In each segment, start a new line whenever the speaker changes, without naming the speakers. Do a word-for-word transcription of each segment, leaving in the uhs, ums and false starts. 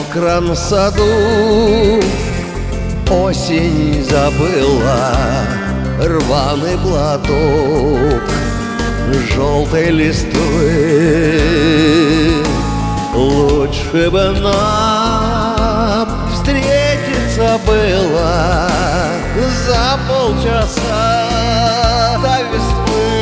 мокром саду осень забыла рваный платок желтой листвы. Лучше бы нам встретиться было за полчаса до весны.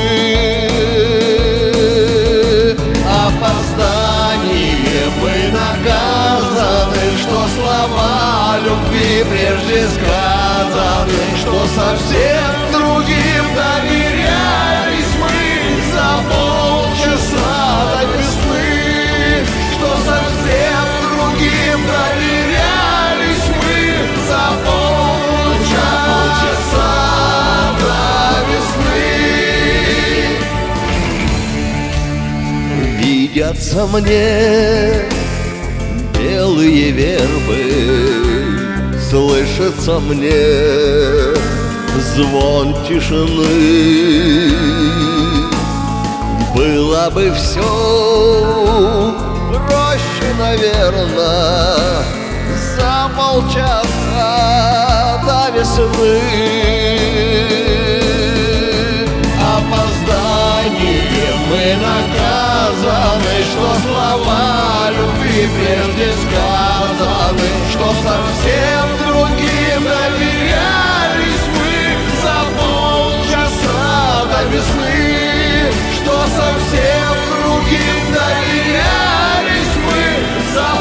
Опозданием мы наказаны, что слова любви прежде сказаны, что совсем другим доверялись мы за полчаса до весны, что совсем другим доверялись мы за полчаса до весны. Видятся мне белые вербы, слышится мне звон тишины. Было бы все проще, наверное, за полчаса до весны. Опозданием мы наказаны, что слова любви прежде сказаны, что совсем другим доверялись мы за полчаса до весны, что совсем другим доверялись мы за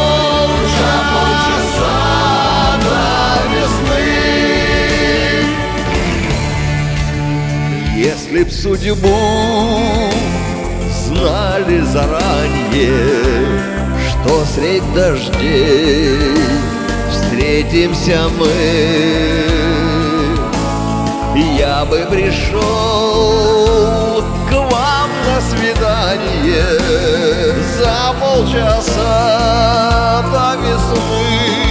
полчаса до весны. Если б судьбу знали заранее, что средь дождей встретимся мы, я бы пришел к вам на свидание за полчаса до весны.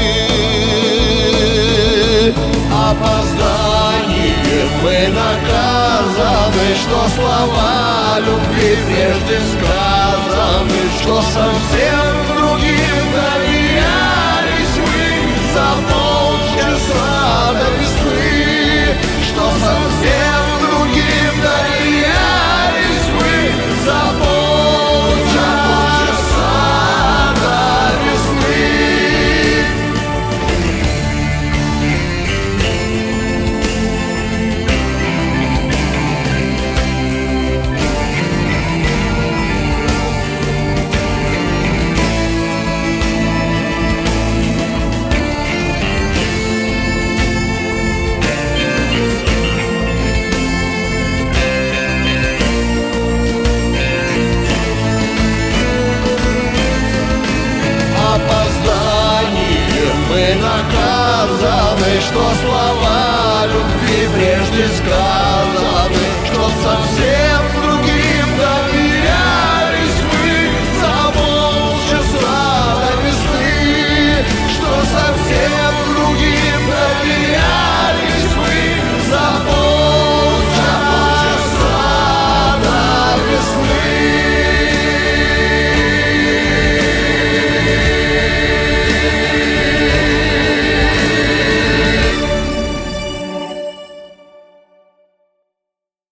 Опозданием мы наказаны, что слова любви прежде сказаны, что совсем другим доверялись мы за полчаса до весны, что совсем другим доверялись мы за полчаса до весны. Мы наказаны, что слова любви прежде сказаны, что совсем